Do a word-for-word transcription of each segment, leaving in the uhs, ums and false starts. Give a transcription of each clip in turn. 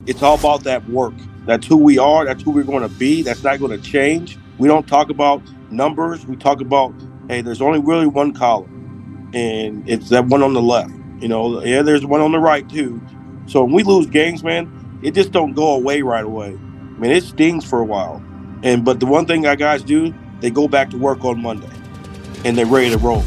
It's all about that work. That's who we are. That's who we're going to be. That's not going to change. We don't talk about numbers. We talk about, hey, there's only really one column, and it's that one on the left. You know, yeah, there's one on the right too. So when we lose games, man, it just don't go away right away. I mean, it stings for a while. And but the one thing our guys do, they go back to work on Monday, and they're ready to roll.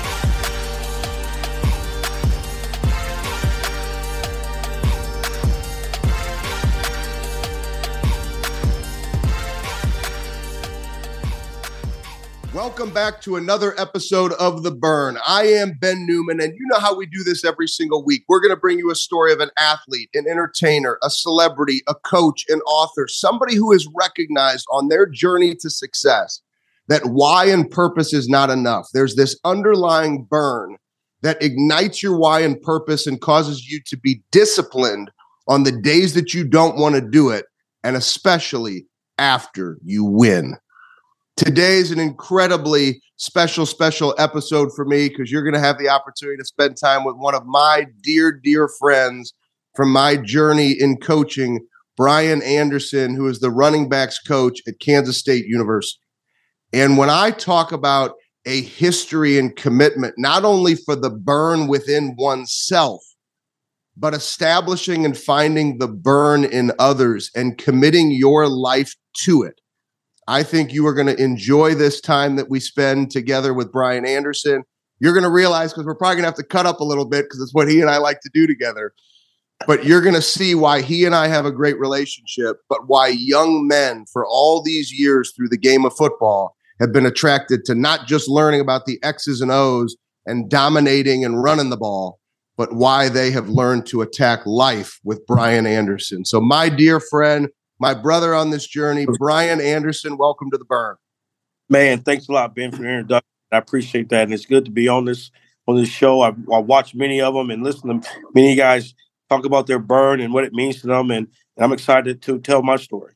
Welcome back to another episode of The Burn. I am Ben Newman, and you know how we do this every single week. We're going to bring you a story of an athlete, an entertainer, a celebrity, a coach, an author, somebody who is recognized on their journey to success that why and purpose is not enough. There's this underlying burn that ignites your why and purpose and causes you to be disciplined on the days that you don't want to do it, and especially after you win. Today's an incredibly special, special episode for me because you're going to have the opportunity to spend time with one of my dear, dear friends from my journey in coaching, Brian Anderson, who is the running backs coach at Kansas State University. And when I talk about a history and commitment, not only for the burn within oneself, but establishing and finding the burn in others and committing your life to it, I think you are going to enjoy this time that we spend together with Brian Anderson. You're going to realize, because we're probably going to have to cut up a little bit because it's what he and I like to do together, but you're going to see why he and I have a great relationship, but why young men for all these years through the game of football have been attracted to not just learning about the X's and O's and dominating and running the ball, but why they have learned to attack life with Brian Anderson. So my dear friend, my brother on this journey, Brian Anderson, welcome to The Burn. Man, thanks a lot, Ben, for the introduction. I appreciate that, and it's good to be on this on this show. I, I watch many of them and listen to many guys talk about their burn and what it means to them, and, and I'm excited to tell my story.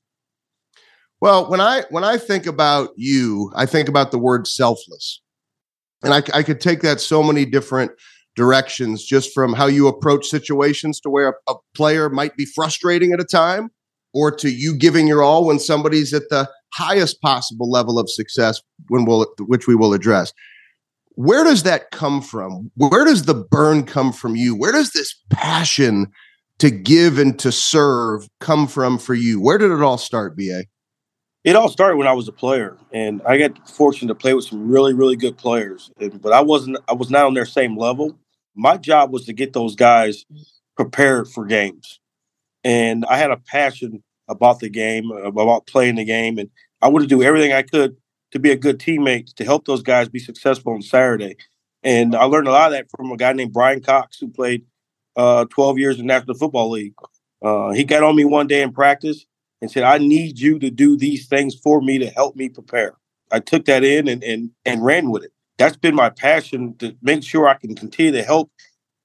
Well, when I when I think about you, I think about the word selfless, and I, I could take that so many different directions, just from how you approach situations to where a, a player might be frustrating at a time, or to you giving your all when somebody's at the highest possible level of success, when we'll, which we will address. Where does that come from? Where does the burn come from you? Where does this passion to give and to serve come from for you? Where did it all start, B A? It all started when I was a player, and I got fortunate to play with some really, really good players. And, but I wasn't, I was not on their same level. My job was to get those guys prepared for games. And I had a passion about the game, about playing the game. And I wanted to do everything I could to be a good teammate, to help those guys be successful on Saturday. And I learned a lot of that from a guy named Brian Cox, who played uh, twelve years in the National Football League. Uh, he got on me one day in practice and said, I need you to do these things for me to help me prepare. I took that in and, and, and ran with it. That's been my passion, to make sure I can continue to help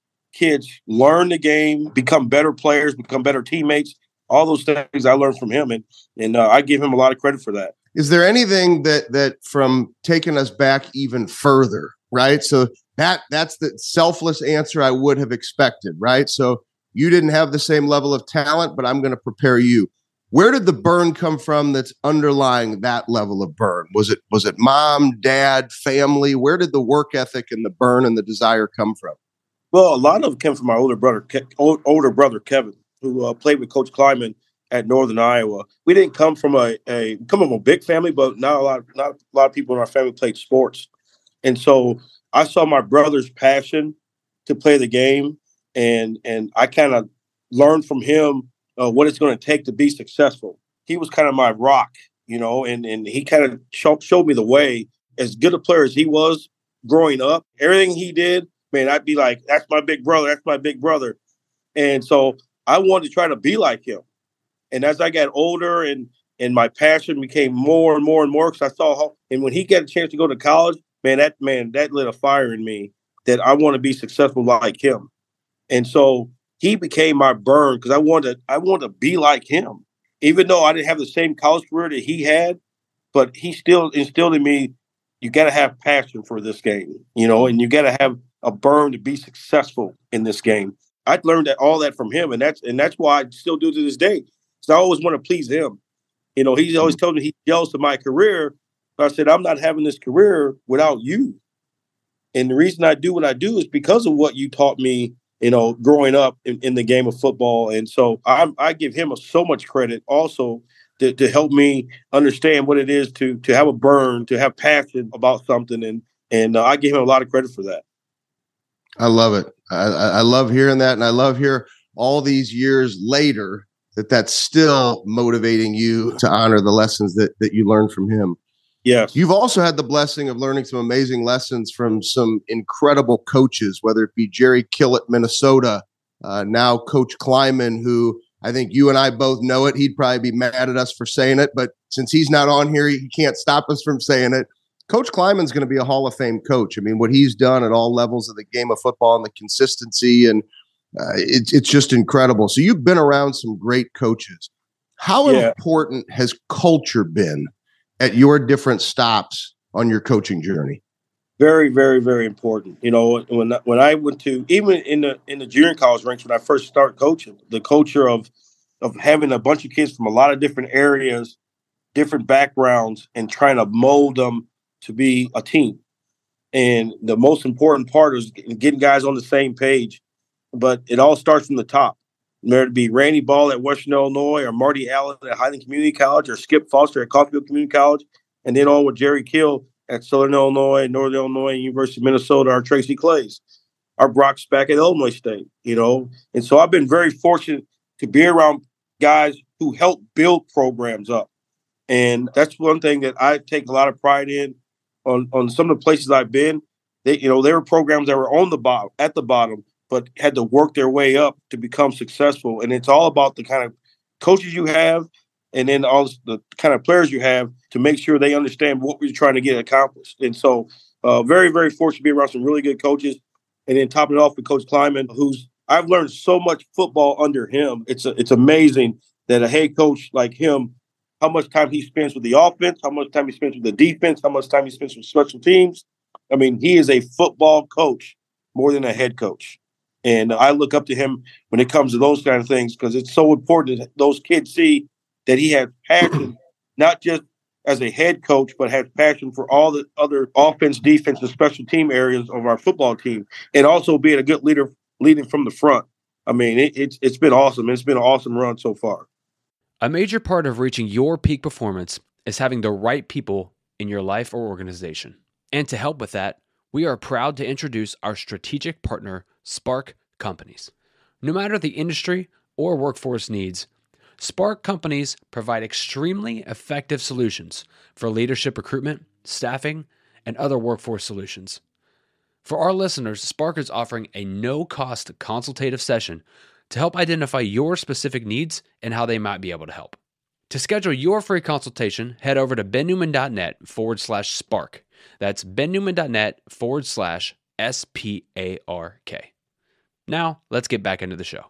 kids learn the game, become better players, become better teammates. All those things I learned from him, and and uh, I give him a lot of credit for that. Is there anything that that from taking us back even further, right? So that that's the selfless answer I would have expected, right? So you didn't have the same level of talent, but I'm going to prepare you. Where did the burn come from that's underlying that level of burn? Was it was it mom, dad, family? Where did the work ethic and the burn and the desire come from? Well, a lot of it came from my older brother, Ke- older brother Kevin, who uh, played with Coach Kleiman at Northern Iowa. We didn't come from a, a come from a big family, but not a lot, not a lot of people in our family played sports. And so I saw my brother's passion to play the game, and and I kind of learned from him uh, what it's going to take to be successful. He was kind of my rock, you know, and and he kind of show, showed me the way. As good a player as he was growing up, everything he did, man, I'd be like, that's my big brother, that's my big brother. And so I wanted to try to be like him. And as I got older and and my passion became more and more and more, because I saw how, and when he got a chance to go to college, man, that man, that lit a fire in me that I want to be successful like him. And so he became my burn, because I wanted, I wanted to be like him. Even though I didn't have the same college career that he had, but he still instilled in me, you got to have passion for this game, you know, and you got to have a burn to be successful in this game. I learned that all that from him, and that's and that's why I still do to this day. So I always want to please him. You know, he's always told me he's jealous of my career. But I said, I'm not having this career without you. And the reason I do what I do is because of what you taught me, you know, growing up in, in the game of football. And so I, I give him a, so much credit also to, to help me understand what it is to to have a burn, to have passion about something. And and uh, I give him a lot of credit for that. I love it. I, I love hearing that. And I love hearing all these years later that that's still motivating you to honor the lessons that, that you learned from him. Yes. You've also had the blessing of learning some amazing lessons from some incredible coaches, whether it be Jerry Kill at Minnesota, uh, now Coach Kleiman, who I think you and I both know it. He'd probably be mad at us for saying it, but since he's not on here, he can't stop us from saying it. Coach Kleiman's going to be a Hall of Fame coach. I mean, what he's done at all levels of the game of football and the consistency, and uh, it, it's just incredible. So you've been around some great coaches. How yeah. important has culture been at your different stops on your coaching journey? Very, very, very important. You know, when when I went to, even in the in the junior college ranks, when I first started coaching, the culture of of having a bunch of kids from a lot of different areas, different backgrounds, and trying to mold them to be a team. And the most important part is getting guys on the same page. But it all starts from the top. Whether it be Randy Ball at Western Illinois, or Marty Allen at Highland Community College, or Skip Foster at Coffeyville Community College, and then on with Jerry Kill at Southern Illinois, Northern Illinois, University of Minnesota, or Tracy Clays, or Brock Spack at Illinois State, you know. And so I've been very fortunate to be around guys who help build programs up. And that's one thing that I take a lot of pride in on, on some of the places I've been. They, you know, there were programs that were on the bottom, at the bottom, but had to work their way up to become successful. And it's all about the kind of coaches you have, and then all the kind of players you have to make sure they understand what we're trying to get accomplished. And so uh, very, very fortunate to be around some really good coaches. And then topping it off with Coach Kleiman, who's I've learned so much football under him. It's a, it's amazing that a head coach like him, how much time he spends with the offense, how much time he spends with the defense, how much time he spends with special teams. I mean, he is a football coach more than a head coach. And I look up to him when it comes to those kind of things, because it's so important that those kids see that he has passion, not just as a head coach, but has passion for all the other offense, defense, and special team areas of our football team, and also being a good leader, leading from the front. I mean, it, it's it's been awesome. It's been an awesome run so far. A major part of reaching your peak performance is having the right people in your life or organization. And to help with that, we are proud to introduce our strategic partner, Spark Companies. No matter the industry or workforce needs, Spark Companies provide extremely effective solutions for leadership recruitment, staffing, and other workforce solutions. For our listeners, Spark is offering a no-cost consultative session to help identify your specific needs and how they might be able to help. To schedule your free consultation, head over to bennewman.net forward slash spark. That's bennewman.net forward slash S P A R K. Now, let's get back into the show.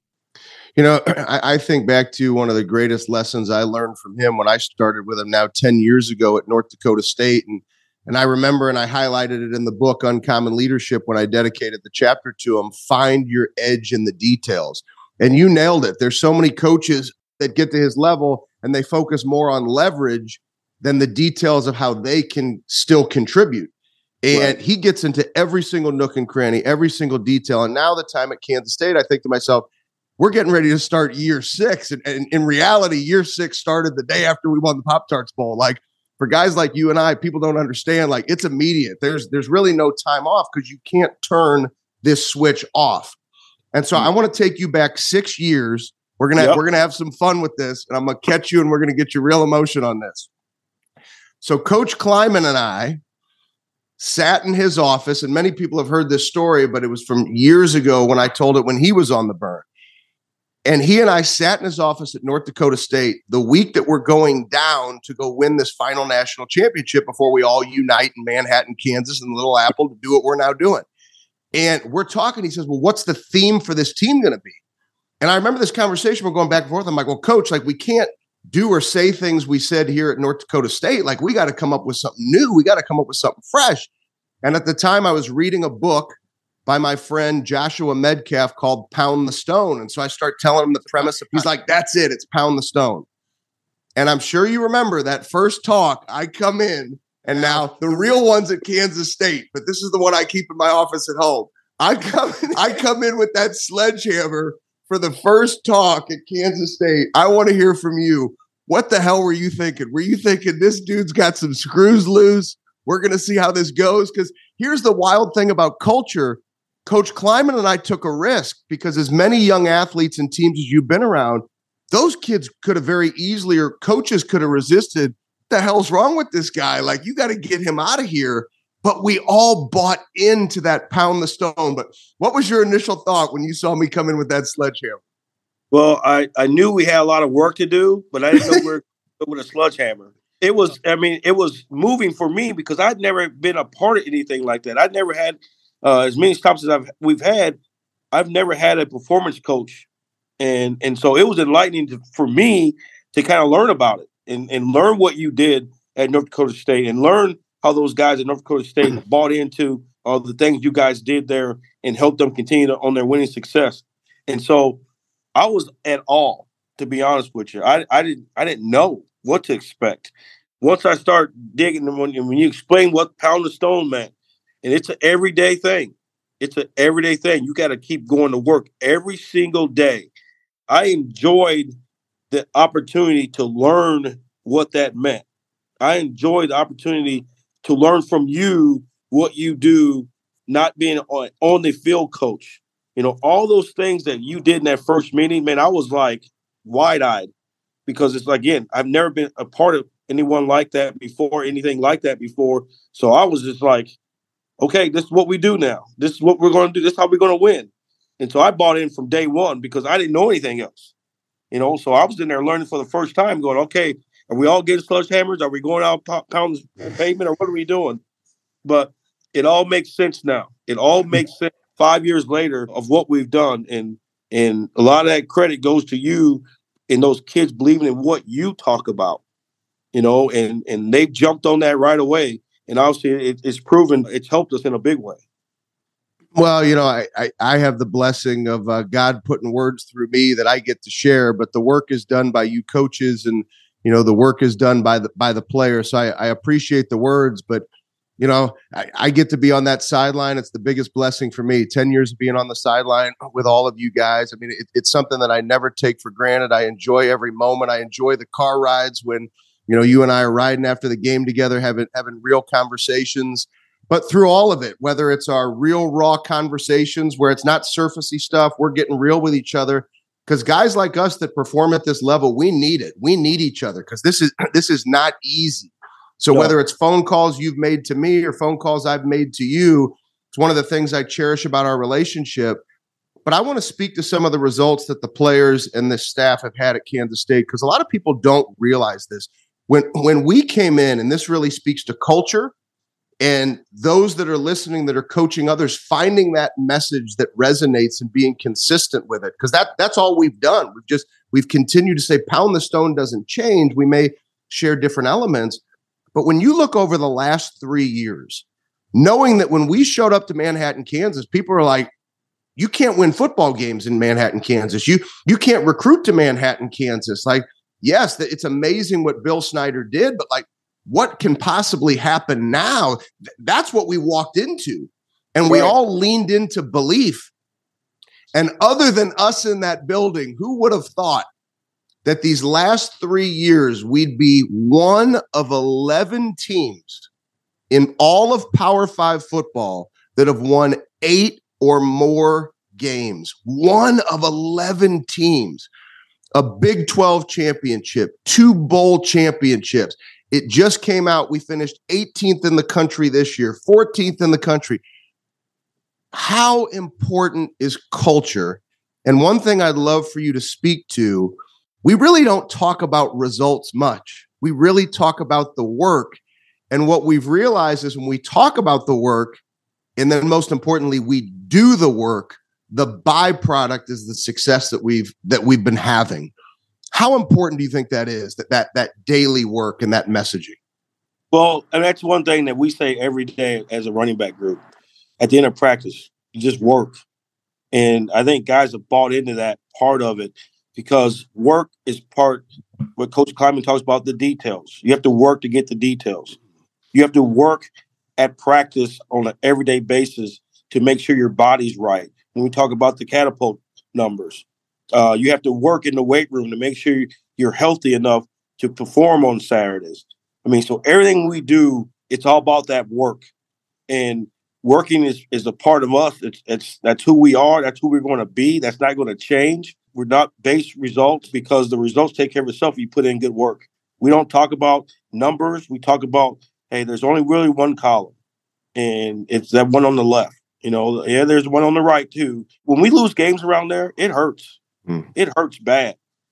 You know, I, I think back to one of the greatest lessons I learned from him when I started with him now ten years ago at North Dakota State. And and I remember, and I highlighted it in the book, Uncommon Leadership, when I dedicated the chapter to him, find your edge in the details. And you nailed it. There's so many coaches that get to his level and they focus more on leverage than the details of how they can still contribute. And right. He gets into every single nook and cranny, every single detail. And now the time at Kansas State, I think to myself, we're getting ready to start year six. And, and in reality, year six started the day after we won the Pop-Tarts Bowl. Like, for guys like you and I, people don't understand, like, it's immediate. There's there's really no time off because you can't turn this switch off. And so I want to take you back six years. We're gonna yep. we're gonna have some fun with this, and I'm gonna catch you, and we're gonna get you real emotion on this. So Coach Kleiman and I sat in his office, and many people have heard this story, but it was from years ago when I told it when he was on the burn. And he and I sat in his office at North Dakota State the week that we're going down to go win this final national championship before we all unite in Manhattan, Kansas, and Little Apple to do what we're now doing. And we're talking. He says, well, what's the theme for this team going to be? And I remember this conversation. We're going back and forth. I'm like, well, Coach, like, we can't do or say things we said here at North Dakota State. Like, we got to come up with something new. We got to come up with something fresh. And at the time, I was reading a book by my friend Joshua Medcalf called Pound the Stone. And so I start telling him the premise of, he's like, that's it. It's Pound the Stone. And I'm sure you remember that first talk. I come in, and now the real one's at Kansas State, but this is the one I keep in my office at home. I come in, I come in with that sledgehammer for the first talk at Kansas State. I want to hear from you. What the hell were you thinking? Were you thinking this dude's got some screws loose? We're going to see how this goes? Because here's the wild thing about culture. Coach Klieman and I took a risk because as many young athletes and teams as you've been around, those kids could have very easily, or coaches could have resisted. What the hell's wrong with this guy? Like, you got to get him out of here. But we all bought into that Pound the Stone. But what was your initial thought when you saw me come in with that sledgehammer? Well, I, I knew we had a lot of work to do, but I didn't know we were with a sledgehammer. It was, I mean, it was moving for me because I'd never been a part of anything like that. I'd never had, uh, as many stops as I've we've had, I've never had a performance coach. And and so it was enlightening to, for me to kind of learn about it and, and learn what you did at North Dakota State and learn how those guys at North Dakota State bought into all the things you guys did there and helped them continue to, on their winning success. And so I was at all, to be honest with you. I, I didn't I didn't know what to expect. Once I start digging, when, when you explain what Pound the Stone meant, and it's an everyday thing. It's an everyday thing. You got to keep going to work every single day. I enjoyed the opportunity to learn what that meant. I enjoyed the opportunity to learn from you what you do, not being on, on the field coach. You know, all those things that you did in that first meeting, man, I was like wide-eyed because it's, again, I've never been a part of anyone like that before, anything like that before. So I was just like, okay, this is what we do now. This is what we're going to do. This is how we're going to win. And so I bought in from day one because I didn't know anything else. You know, so I was in there learning for the first time going, okay, are we all getting sledgehammers? Are we going out pounds of pavement or what are we doing? But it all makes sense now. It all makes sense five years later of what we've done. And, and a lot of that credit goes to you and those kids believing in what you talk about, you know, and, and they've jumped on that right away. And obviously it, it's proven it's helped us in a big way. Well, you know, I, I, I have the blessing of uh, God putting words through me that I get to share, but the work is done by you coaches and, you know, the work is done by the, by the players. So I, I appreciate the words, but, you know, I, I get to be on that sideline. It's the biggest blessing for me. ten years of being on the sideline with all of you guys. I mean, it, it's something that I never take for granted. I enjoy every moment. I enjoy the car rides when, you know, you and I are riding after the game together, having, having real conversations. But through all of it, whether it's our real raw conversations where it's not surfacey stuff, we're getting real with each other. Because guys like us that perform at this level, we need it. We need each other because this is this is not easy. So no. Whether it's phone calls you've made to me or phone calls I've made to you, it's one of the things I cherish about our relationship. But I want to speak to some of the results that the players and the staff have had at Kansas State because a lot of people don't realize this. When when we came in, and this really speaks to culture, and those that are listening that are coaching others, finding that message that resonates and being consistent with it. Because that that's all we've done. We've just, we've continued to say, Pound the Stone doesn't change. We may share different elements. But when you look over the last three years, knowing that when we showed up to Manhattan, Kansas, people are like, you can't win football games in Manhattan, Kansas. You, you can't recruit to Manhattan, Kansas. Like, yes, it's amazing what Bill Snyder did, but like, what can possibly happen now? That's what we walked into. And we all leaned into belief. And other than us in that building, who would have thought that these last three years, we'd be one of eleven teams in all of Power Five football that have won eight or more games? One of eleven teams, a Big twelve championship, two bowl championships. It just came out. We finished eighteenth in the country this year, fourteenth in the country. How important is culture? And one thing I'd love for you to speak to, we really don't talk about results much. We really talk about the work. And what we've realized is when we talk about the work, and then most importantly, we do the work, the byproduct is the success that we've that we've been having. How important do you think that is, that that that daily work and that messaging? Well, and that's one thing that we say every day as a running back group. At the end of practice, just work. And I think guys have bought into that part of it because work is part what Coach Klieman talks about, the details. You have to work to get the details. You have to work at practice on an everyday basis to make sure your body's right. When we talk about the catapult numbers, uh, you have to work in the weight room to make sure you're healthy enough to perform on Saturdays. I mean, so everything we do, it's all about that work. And working is, is a part of us. It's, it's that's who we are. That's who we're going to be. That's not going to change. We're not based results because the results take care of itself if you put in good work. We don't talk about numbers. We talk about, hey, there's only really one column, and it's that one on the left. You know, yeah, there's one on the right too. When we lose games around there, it hurts. Mm. It hurts bad.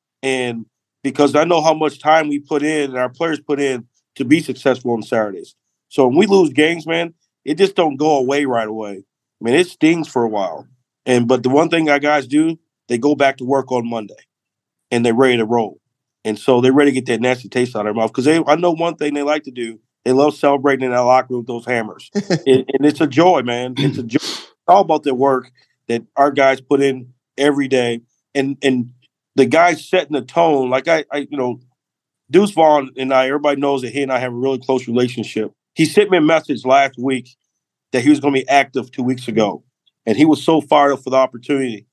And because I know how much time we put in and our players put in to be successful on Saturdays. So when we lose games, man, it just don't go away right away. I mean, it stings for a while. And but the one thing our guys do, they go back to work on Monday and they're ready to roll. And so they're ready to get that nasty taste out of their mouth. Because they I know one thing they like to do. They love celebrating in that locker room with those hammers. and, and it's a joy, man. It's a joy. It's all about the work that our guys put in every day. And and the guys setting the tone, like I, I you know, Deuce Vaughn and I, everybody knows that he and I have a really close relationship. He sent me a message last week that he was going to be active two weeks ago. And he was so fired up for the opportunity.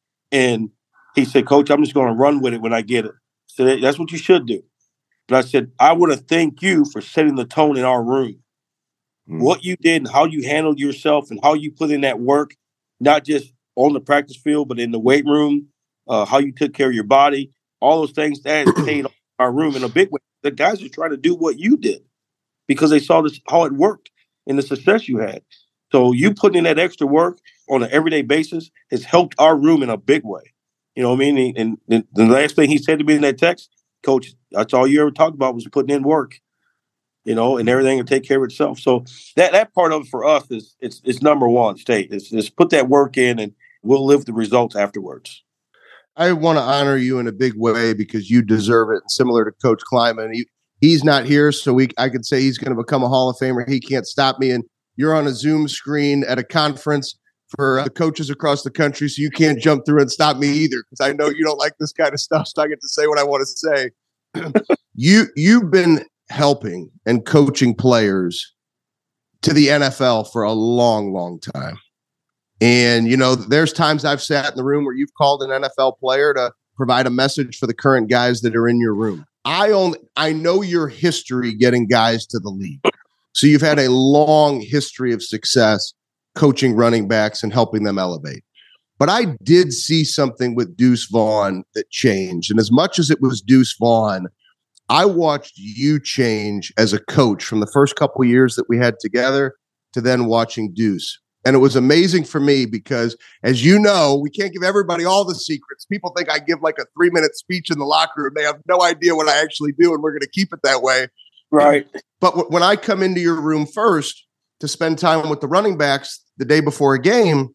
And he said, Coach, I'm just going to run with it when I get it. So that's what you should do. But I said, I want to thank you for setting the tone in our room. Mm. What you did and how you handled yourself and how you put in that work, not just on the practice field, but in the weight room, uh, how you took care of your body, all those things that has paid off our room in a big way. The guys are trying to do what you did because they saw this how it worked and the success you had. So you putting in that extra work on an everyday basis has helped our room in a big way. You know what I mean? And, and the last thing he said to me in that text, Coach, that's all you ever talked about was putting in work, you know, and everything will take care of itself. So that, that part of it for us is it's, it's number one, State. It's, it's put that work in and we'll live the results afterwards. I want to honor you in a big way because you deserve it. Similar to Coach Klieman, he, he's not here, so we I could say he's going to become a Hall of Famer. He can't stop me. And you're on a Zoom screen at a conference for uh, the coaches across the country, so you can't jump through and stop me either because I know you don't like this kind of stuff, so I get to say what I want to say. you, you've been helping and coaching players to the N F L for a long, long time. And, you know, there's times I've sat in the room where you've called an N F L player to provide a message for the current guys that are in your room. I only I know your history getting guys to the league. So you've had a long history of success coaching running backs and helping them elevate. But I did see something with Deuce Vaughn that changed. And as much as it was Deuce Vaughn, I watched you change as a coach from the first couple of years that we had together to then watching Deuce. And it was amazing for me because, as you know, we can't give everybody all the secrets. People think I give like a three-minute speech in the locker room. They have no idea what I actually do, and we're going to keep it that way. Right. But w- when I come into your room first to spend time with the running backs the day before a game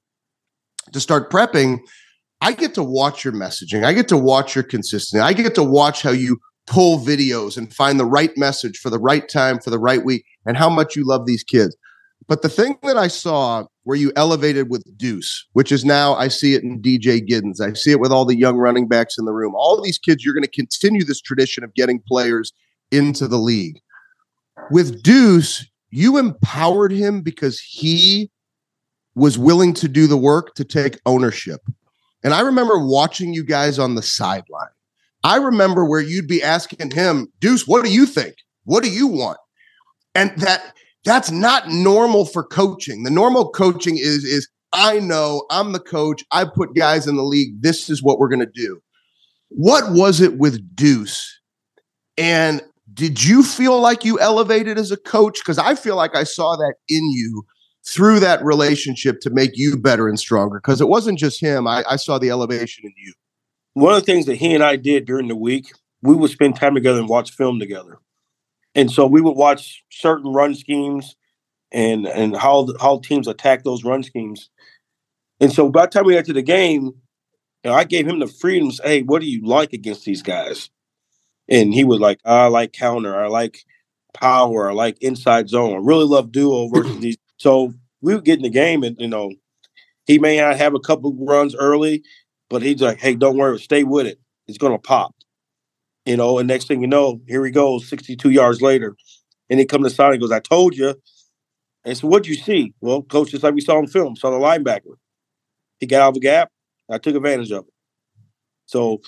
to start prepping, I get to watch your messaging. I get to watch your consistency. I get to watch how you pull videos and find the right message for the right time, for the right week, and how much you love these kids. But the thing that I saw where you elevated with Deuce, which is now I see it in D J Giddens. I see it with all the young running backs in the room. All these kids, you're going to continue this tradition of getting players into the league. With Deuce, you empowered him because he was willing to do the work to take ownership. And I remember watching you guys on the sideline. I remember where you'd be asking him, Deuce, what do you think? What do you want? And that that's not normal for coaching. The normal coaching is, is I know I'm the coach. I put guys in the league. This is what we're going to do. What was it with Deuce? And did you feel like you elevated as a coach? Because I feel like I saw that in you through that relationship to make you better and stronger. Because it wasn't just him. I, I saw the elevation in you. One of the things that he and I did during the week, we would spend time together and watch film together. And so we would watch certain run schemes and, and how how teams attack those run schemes. And so by the time we got to the game, you know, I gave him the freedom to say, hey, what do you like against these guys? And he was like, I like counter, I like power, I like inside zone. I really love duo versus these. So we would get in the game and, you know, He may not have a couple runs early, but he's like, hey, don't worry, stay with it. It's going to pop. You know, and next thing you know, here he goes, sixty-two yards later. And he comes to the side and goes, I told you. And so what'd you see? Well, coach, just like we saw in film, saw the linebacker. He got out of the gap. I took advantage of it. So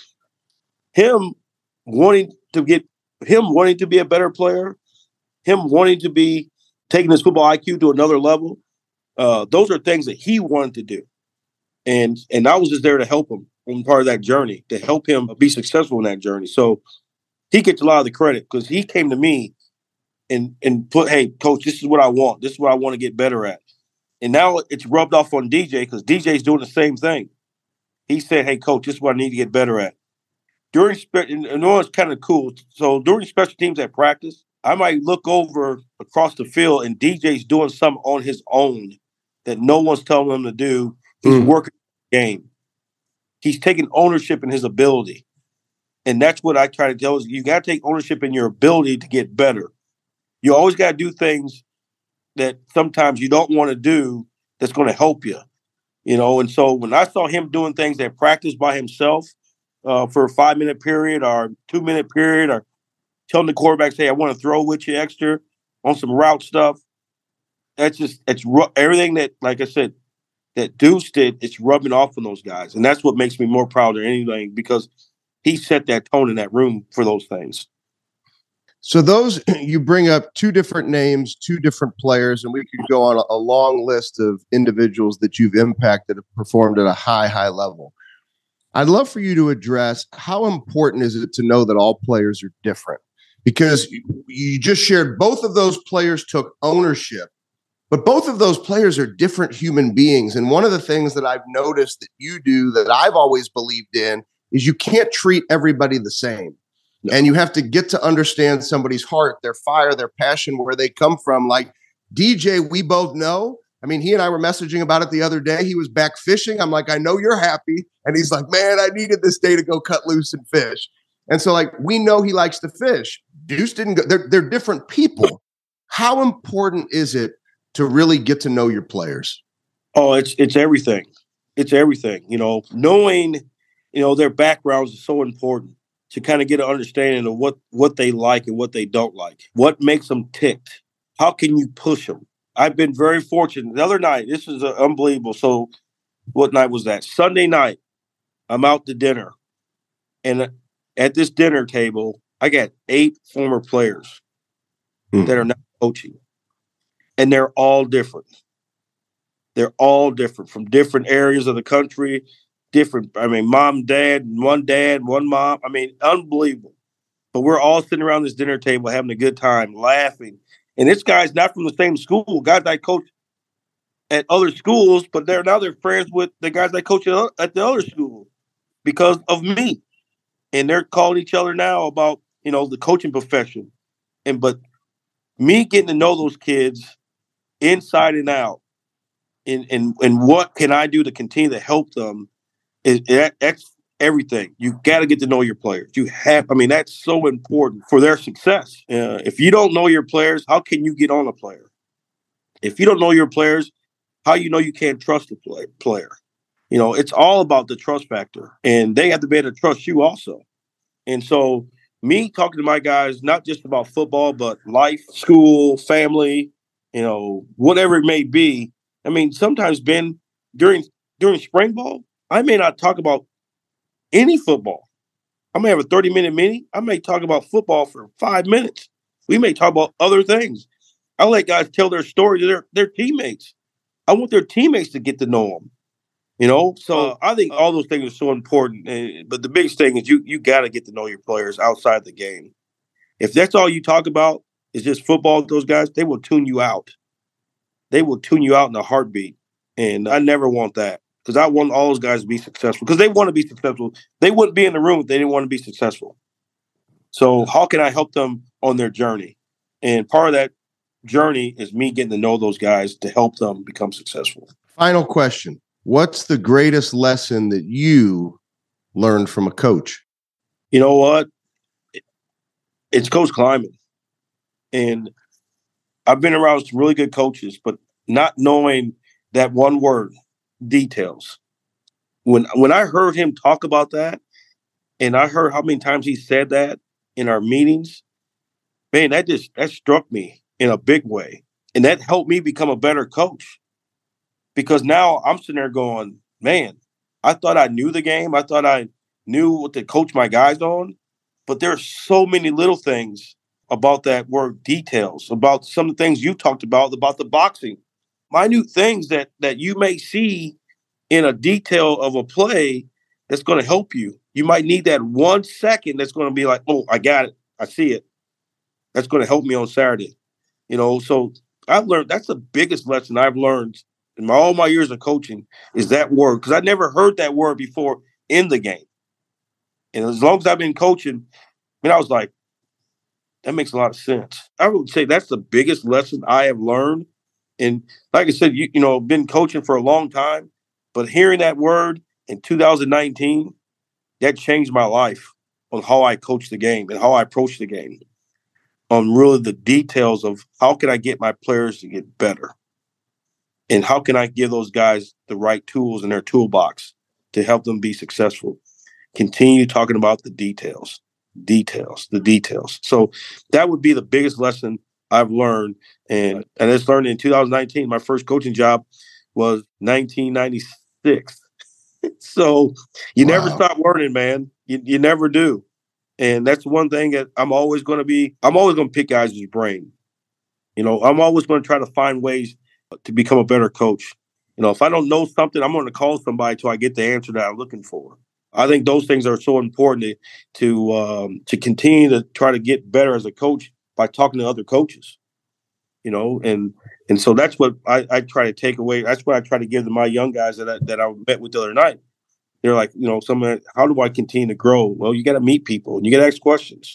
him wanting to get him wanting to be a better player, him wanting to be taking his football I Q to another level, uh, those are things that he wanted to do. And and I was just there to help him on part of that journey, to help him be successful in that journey. So he gets a lot of the credit because he came to me and and put, hey, coach, this is what I want. This is what I want to get better at. And now it's rubbed off on D J because D J's doing the same thing. He said, hey, coach, this is what I need to get better at. During spe- and you know, it's kind of cool. So during special teams at practice, I might look over across the field and D J's doing something on his own that no one's telling him to do. He's mm. working the game. He's taking ownership in his ability. And that's what I try to tell you. You got to take ownership in your ability to get better. You always got to do things that sometimes you don't want to do that's going to help you. You know, and so when I saw him doing things at practice by himself uh, for a five-minute period or two-minute period or telling the quarterback, hey, I want to throw with you extra on some route stuff, that's just, it's ru- everything that, like I said, that Deuce did, it's rubbing off on those guys. And that's what makes me more proud than anything because he set that tone in that room for those things. So those, you bring up two different names, two different players, and we could go on a, a long list of individuals that you've impacted, have performed at a high, high level. I'd love for you to address how important is it to know that all players are different? Because you just shared both of those players took ownership, but both of those players are different human beings. And one of the things that I've noticed that you do that I've always believed in is you can't treat everybody the same. No. And you have to get to understand somebody's heart, their fire, their passion, where they come from. Like D J, we both know. I mean, he and I were messaging about it the other day. He was back fishing. I'm like, I know you're happy. And he's like, man, I needed this day to go cut loose and fish. And so, like, we know he likes to fish. Deuce didn't go. They're, they're different people. How important is it to really get to know your players? Oh, it's it's everything. It's everything. You know, knowing, you know, their backgrounds is so important. To kind of get an understanding of what, what they like and what they don't like. What makes them tick? How can you push them? I've been very fortunate. The other night, this is uh, unbelievable. So what night was that? Sunday night, I'm out to dinner. And at this dinner table, I got eight former players mm. that are now coaching. And they're all different. They're all different from different areas of the country. Different, I mean, mom, dad, one dad, one mom. I mean, unbelievable. But we're all sitting around this dinner table having a good time, laughing. And this guy's not from the same school. Guys I coach at other schools, but they're now they're friends with the guys I coach at, at the other school because of me. And they're calling each other now about, you know, the coaching profession. And but me getting to know those kids inside and out, and and and what can I do to continue to help them? It, it, that's everything. You got to get to know your players. You have, I mean, that's so important for their success. Uh, if you don't know your players, how can you get on a player? If you don't know your players, how you know you can't trust a play, player? You know, it's all about the trust factor, and they have to be able to trust you also. And so, me talking to my guys, not just about football, but life, school, family, you know, whatever it may be. I mean, sometimes Ben during during spring ball, I may not talk about any football. I may have a thirty-minute meeting. I may talk about football for five minutes. We may talk about other things. I let guys tell their story to their, their teammates. I want their teammates to get to know them. You know, so uh, I think all those things are so important. Uh, but the biggest thing is you you got to get to know your players outside the game. If that's all you talk about is just football with those guys, they will tune you out. They will tune you out in a heartbeat. And I never want that. Because I want all those guys to be successful. Because they want to be successful. They wouldn't be in the room if they didn't want to be successful. So how can I help them on their journey? And part of that journey is me getting to know those guys to help them become successful. Final question. What's the greatest lesson that you learned from a coach? You know what? It's Coach Klieman. And I've been around some really good coaches, but not knowing that one word, details. When when I heard him talk about that, and I heard how many times he said that in our meetings, man, that just that struck me in a big way. And that helped me become a better coach. Because now I'm sitting there going, man, I thought I knew the game. I thought I knew what to coach my guys on. But there's so many little things about that word details, about some of the things you talked about, about the boxing. Minute things that that you may see in a detail of a play that's going to help you. You might need that one second that's going to be like, oh, I got it. I see it. That's going to help me on Saturday. You know, so I've learned that's the biggest lesson I've learned in my, all my years of coaching is that word. Because I never heard that word before in the game. And as long as I've been coaching, I mean, I was like, that makes a lot of sense. I would say that's the biggest lesson I have learned. And like I said, you, you know, been coaching for a long time, but hearing that word in two thousand nineteen, that changed my life on how I coach the game and how I approach the game. On really the details of how can I get my players to get better? And how can I give those guys the right tools in their toolbox to help them be successful? Continue talking about the details, details, the details. So that would be the biggest lesson I've learned. And, and it's learned in two thousand nineteen. My first coaching job was nineteen ninety-six. So you wow. never stop learning, man. You, you never do. And that's one thing that I'm always going to be, I'm always going to pick guys' brain. You know, I'm always going to try to find ways to become a better coach. You know, if I don't know something, I'm going to call somebody till I get the answer that I'm looking for. I think those things are so important to to, um, to continue to try to get better as a coach by talking to other coaches. You know, and and so that's what I, I try to take away. That's what I try to give to my young guys that I, that I met with the other night. They're like, you know, someone, how do I continue to grow? Well, you got to meet people and you got to ask questions.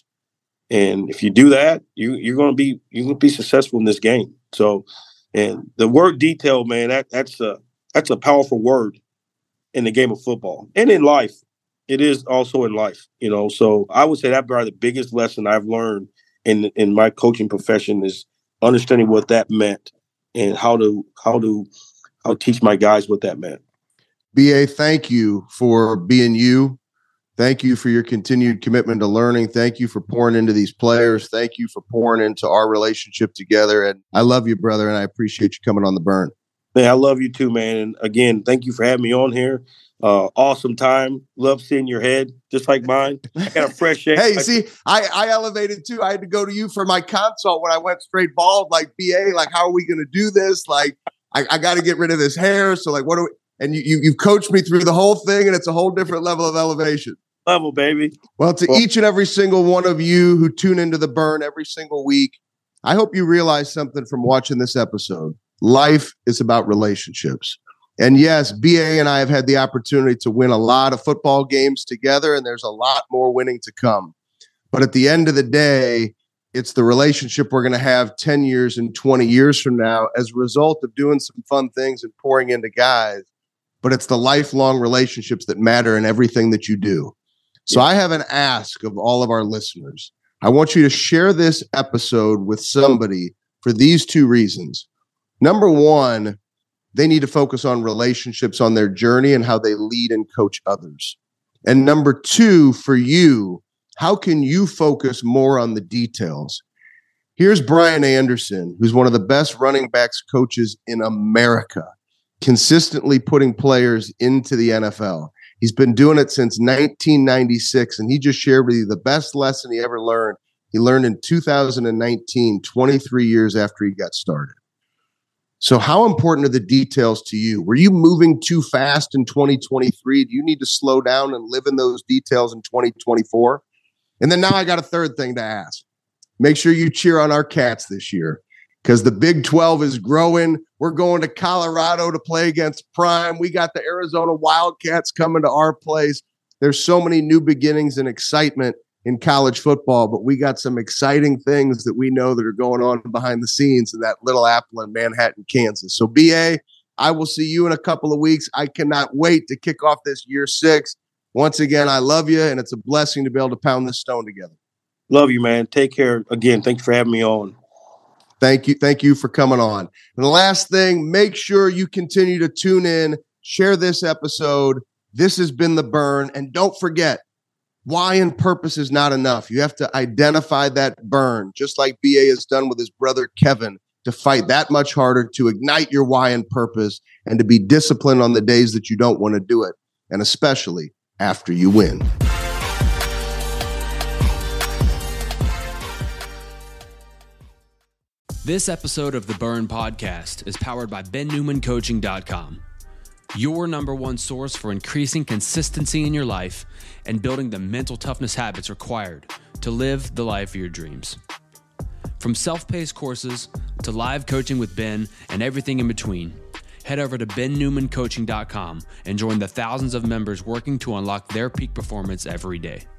And if you do that, you, you're going to be, you're going to be successful in this game. So, and the word detail, man, that that's a, that's a powerful word in the game of football and in life. It is also in life, you know? So I would say that probably the biggest lesson I've learned in, in my coaching profession is understanding what that meant and how to, how to, how to teach my guys what that meant. B A, thank you for being you. Thank you for your continued commitment to learning. Thank you for pouring into these players. Thank you for pouring into our relationship together. And I love you, brother, and I appreciate you coming on The Burn. Man, I love you too, man. And again, thank you for having me on here. Uh, awesome time. Love seeing your head, just like mine. I got a fresh head. Hey, see, I, I elevated too. I had to go to you for my consult when I went straight bald, like, B A, like, how are we going to do this? Like, I, I got to get rid of this hair. So, like, what do we... And you, you, you've coached me through the whole thing, and it's a whole different level of elevation. Level, baby. Well, to well, each and every single one of you who tune into The Burn every single week, I hope you realize something from watching this episode. Life is about relationships. And yes, B A and I have had the opportunity to win a lot of football games together, and there's a lot more winning to come. But at the end of the day, it's the relationship we're going to have ten years and twenty years from now as a result of doing some fun things and pouring into guys. But it's the lifelong relationships that matter in everything that you do. So yeah. I have an ask of all of our listeners. I want you to share this episode with somebody for these two reasons. Number one, they need to focus on relationships on their journey and how they lead and coach others. And number two, for you, how can you focus more on the details? Here's Brian Anderson, who's one of the best running backs coaches in America, consistently putting players into the N F L. He's been doing it since nineteen ninety-six, and he just shared with you the best lesson he ever learned. He learned in two thousand nineteen, twenty-three years after he got started. So how important are the details to you? Were you moving too fast in twenty twenty-three? Do you need to slow down and live in those details in twenty twenty-four? And then now I got a third thing to ask. Make sure you cheer on our Cats this year, because the Big twelve is growing. We're going to Colorado to play against Prime. We got the Arizona Wildcats coming to our place. There's so many new beginnings and excitement in college football, but we got some exciting things that we know that are going on behind the scenes in that little apple in Manhattan, Kansas. So B A, I will see you in a couple of weeks. I cannot wait to kick off this year six. Once again, I love you, and it's a blessing to be able to pound this stone together. Love you, man. Take care. Again, thank you for having me on. Thank you. Thank you for coming on. And the last thing, make sure you continue to tune in share this episode. This has been The Burn. And don't forget, why and purpose is not enough. You have to identify that burn, just like B A has done with his brother Kevin, to fight that much harder, to ignite your why and purpose, and to be disciplined on the days that you don't want to do it, and especially after you win. This episode of The Burn Podcast is powered by Ben Newman Coaching dot com. Your number one source for increasing consistency in your life and building the mental toughness habits required to live the life of your dreams. From self-paced courses to live coaching with Ben and everything in between, head over to Ben Newman Coaching dot com and join the thousands of members working to unlock their peak performance every day.